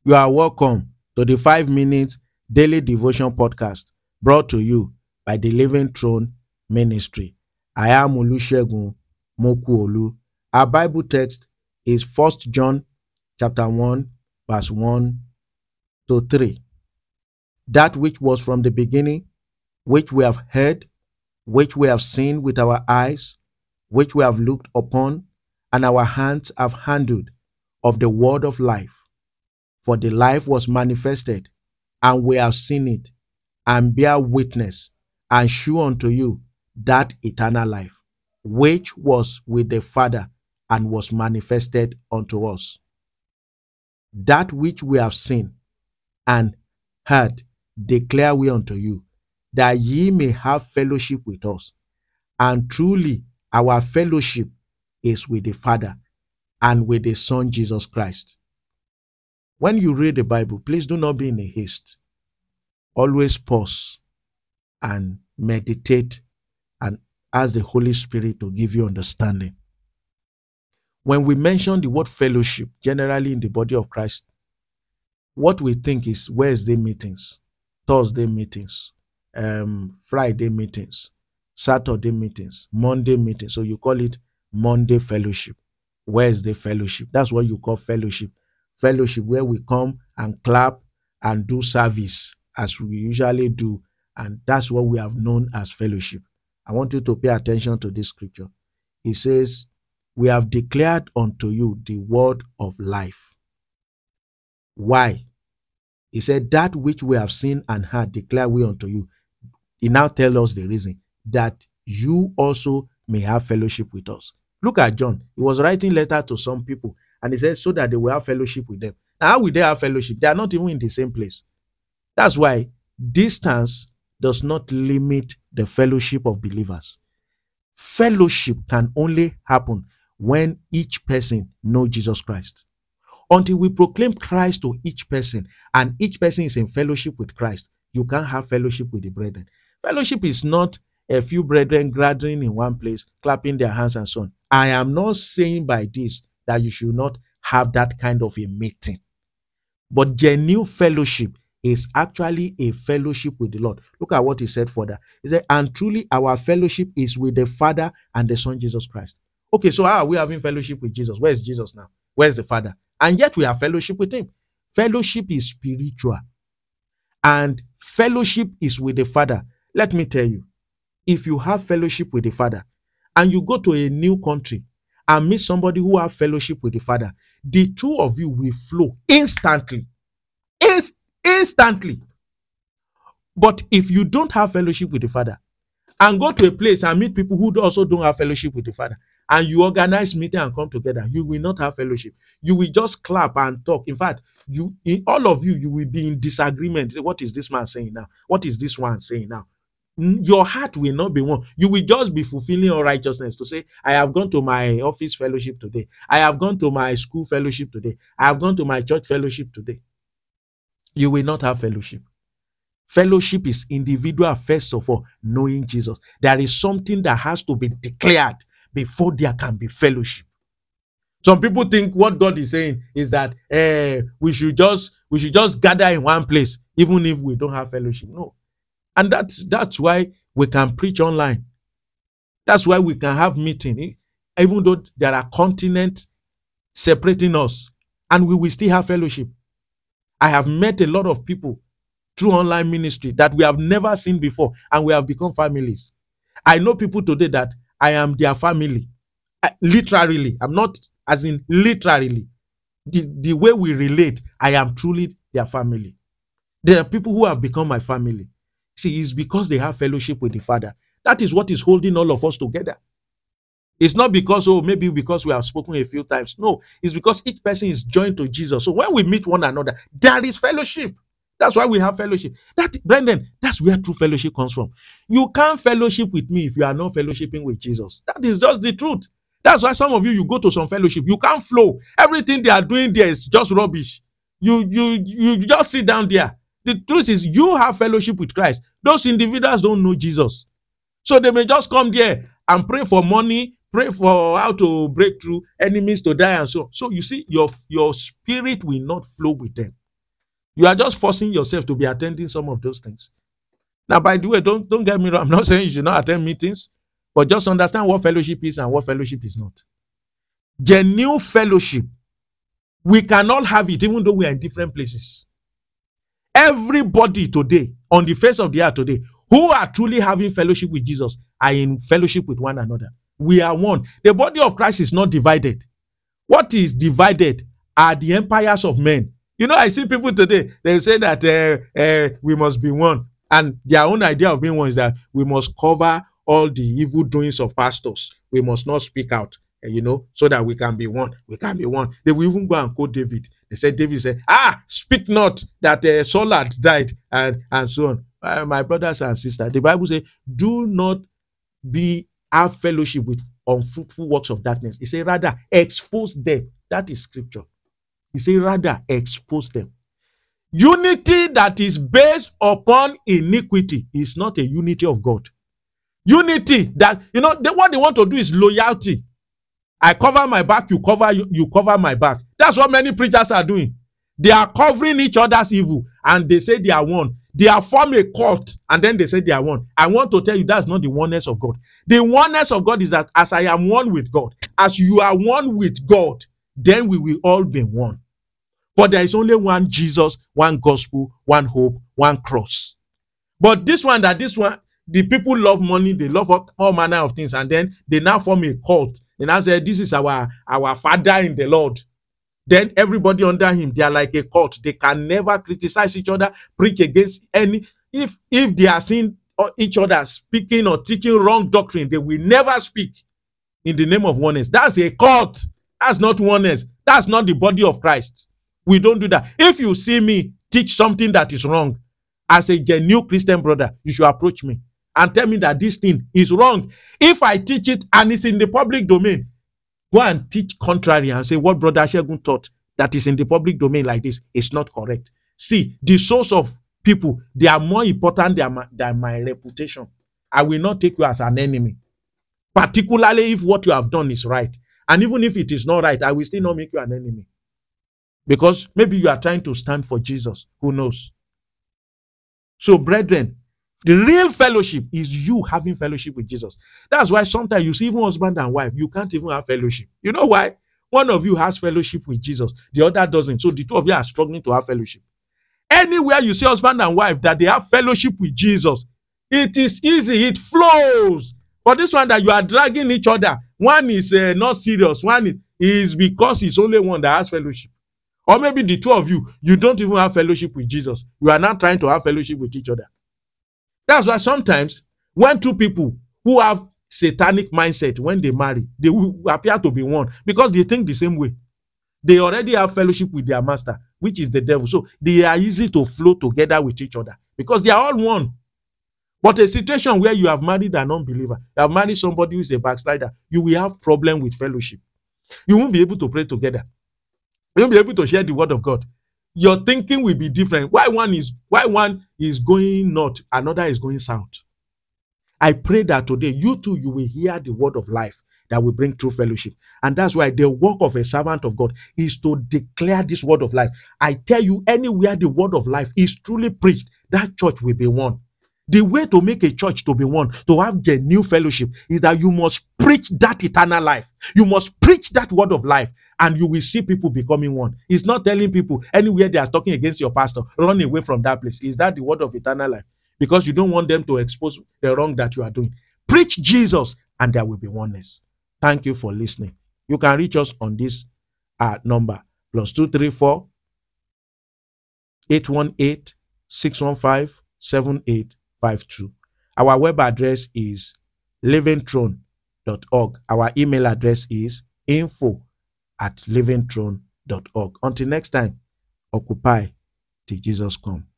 You are welcome to the 5 minutes daily devotion podcast brought to you by the Living Throne Ministry. I am Olusegun Mokuolu. Our Bible text is First John chapter 1 verse 1 to 3. That which was from the beginning, which we have heard, which we have seen with our eyes, which we have looked upon, and our hands have handled of the word of life. For the life was manifested, and we have seen it, and bear witness, and shew unto you that eternal life, which was with the Father, and was manifested unto us. That which we have seen and heard declare we unto you, that ye may have fellowship with us. And truly, our fellowship is with the Father and with the Son Jesus Christ. When you read the Bible, please do not be in a haste. Always pause and meditate and ask the Holy Spirit to give you understanding. When we mention the word fellowship, generally in the body of Christ, what we think is Wednesday meetings, Thursday meetings, Friday meetings, Saturday meetings, Monday meetings. So you call it Monday fellowship, Wednesday fellowship. That's what you call fellowship. Fellowship where we come and clap and do service as we usually do. And that's what we have known as fellowship. I want you to pay attention to this scripture. It says, we have declared unto you the word of life. Why? He said, that which we have seen and heard declare we unto you. He now tells us the reason, that you also may have fellowship with us. Look at John. He was writing letter to some people, and he said, so that they will have fellowship with them. Now, how will they have fellowship? They are not even in the same place. That's why distance does not limit the fellowship of believers. Fellowship can only happen when each person knows Jesus Christ. Until we proclaim Christ to each person and each person is in fellowship with Christ, you can't have fellowship with the brethren. Fellowship is not a few brethren gathering in one place, clapping their hands and so on. I am not saying by this that you should not have that kind of a meeting. But genuine fellowship is actually a fellowship with the Lord. Look at what he said further. He said, and truly our fellowship is with the Father and the Son Jesus Christ. Okay, so how are we having fellowship with Jesus? Where's Jesus now? Where's the Father? And yet we have fellowship with him. Fellowship is spiritual. And fellowship is with the Father. Let me tell you, if you have fellowship with the Father and you go to a new country and meet somebody who have fellowship with the Father, the two of you will flow instantly. Instantly. But if you don't have fellowship with the Father and go to a place and meet people who also don't have fellowship with the Father, and you organize meeting and come together, you will not have fellowship. You will just clap and talk. In fact, all of you will be in disagreement. What is this man saying now? What is this one saying now? Your heart will not be one. You will just be fulfilling all righteousness to say, I have gone to my office fellowship today. I have gone to my school fellowship today. I have gone to my church fellowship today. You will not have fellowship. Fellowship is individual, first of all, knowing Jesus. There is something that has to be declared before there can be fellowship. Some people think what God is saying is that we should just gather in one place, even if we don't have fellowship. No. And that's why we can preach online. That's why we can have meeting, even though there are continents separating us, and we will still have fellowship. I have met a lot of people through online ministry that we have never seen before, and we have become families. I know people today that I am their family. Literally, I'm not as in literally. The way we relate, I am truly their family. There are people who have become my family. See, it's because they have fellowship with the Father. That is what is holding all of us together. It's not because, maybe because we have spoken a few times. No, it's because each person is joined to Jesus. So when we meet one another, there is fellowship. That's why we have fellowship. Brethren, that's where true fellowship comes from. You can't fellowship with me if you are not fellowshipping with Jesus. That is just the truth. That's why some of you go to some fellowship, you can't flow. Everything they are doing there is just rubbish. You just sit down there. The truth is, you have fellowship with Christ. Those individuals don't know Jesus. So they may just come there and pray for money, pray for how to break through, enemies to die, and so. So you see, your spirit will not flow with them. You are just forcing yourself to be attending some of those things. Now, by the way, don't get me wrong. I'm not saying you should not attend meetings, but just understand what fellowship is and what fellowship is not. Genuine fellowship, we cannot have it even though we are in different places. Everybody today, on the face of the earth today, who are truly having fellowship with Jesus are in fellowship with one another. We are one. The body of Christ is not divided. What is divided are the empires of men. You know, I see people today, they say that we must be one. And their own idea of being one is that we must cover all the evil doings of pastors. We must not speak out, so that we can be one. We can be one. They will even go and quote David. They said, David said, speak not that Saul had died, and so on. My brothers and sisters, the Bible says, do not have fellowship with unfruitful works of darkness. He said, rather expose them. That is scripture. He said, rather expose them. Unity that is based upon iniquity is not a unity of God. Unity that, what they want to do is loyalty. I cover my back, you cover my back. That's what many preachers are doing. They are covering each other's evil and they say they are one. They are forming a cult and then they say they are one. I want to tell you that's not the oneness of God. The oneness of God is that as I am one with God, as you are one with God, then we will all be one. For there is only one Jesus, one gospel, one hope, one cross. But this one, the people love money, they love all manner of things, and then they now form a cult. They now say, this is our father in the Lord. Then everybody under him, they are like a cult. They can never criticize each other, preach against any. If they are seeing each other speaking or teaching wrong doctrine, they will never speak in the name of oneness. That's a cult. That's not oneness. That's not the body of Christ. We don't do that. If you see me teach something that is wrong, as a genuine Christian brother, you should approach me and tell me that this thing is wrong. If I teach it and it's in the public domain, go and teach contrary and say what Brother Shegun taught that is in the public domain like this is not correct. See, the souls of people, they are more important than my reputation. I will not take you as an enemy, particularly if what you have done is right. And even if it is not right, I will still not make you an enemy. Because maybe you are trying to stand for Jesus. Who knows? So, brethren, the real fellowship is you having fellowship with Jesus. That's why sometimes you see even husband and wife, you can't even have fellowship. You know why? One of you has fellowship with Jesus, the other doesn't. So the two of you are struggling to have fellowship. Anywhere you see husband and wife that they have fellowship with Jesus, it is easy, it flows. But this one that you are dragging each other, one is not serious, one is because it's only one that has fellowship. Or maybe the two of you don't even have fellowship with Jesus. You are not trying to have fellowship with each other. That's why sometimes when two people who have satanic mindset, when they marry, they will appear to be one because they think the same way. They already have fellowship with their master, which is the devil. So they are easy to flow together with each other because they are all one. But a situation where you have married an unbeliever, you have married somebody who is a backslider, you will have problem with fellowship. You won't be able to pray together. You won't be able to share the word of God. Your thinking will be different. Why one is going north, another is going south. I pray that today you too, you will hear the word of life that will bring true fellowship. And that's why the work of a servant of God is to declare this word of life. I tell you, anywhere the word of life is truly preached, that church will be one. The way to make a church to be one, to have genuine fellowship, is that you must preach that eternal life. You must preach that word of life, and you will see people becoming one. It's not telling people anywhere they are talking against your pastor, run away from that place. Is that the word of eternal life? Because you don't want them to expose the wrong that you are doing. Preach Jesus, and there will be oneness. Thank you for listening. You can reach us on this number, +234 818 615 7852. Our web address is livingthrone.org. Our email address is info@livingthrone.org. Until next time, occupy till Jesus come.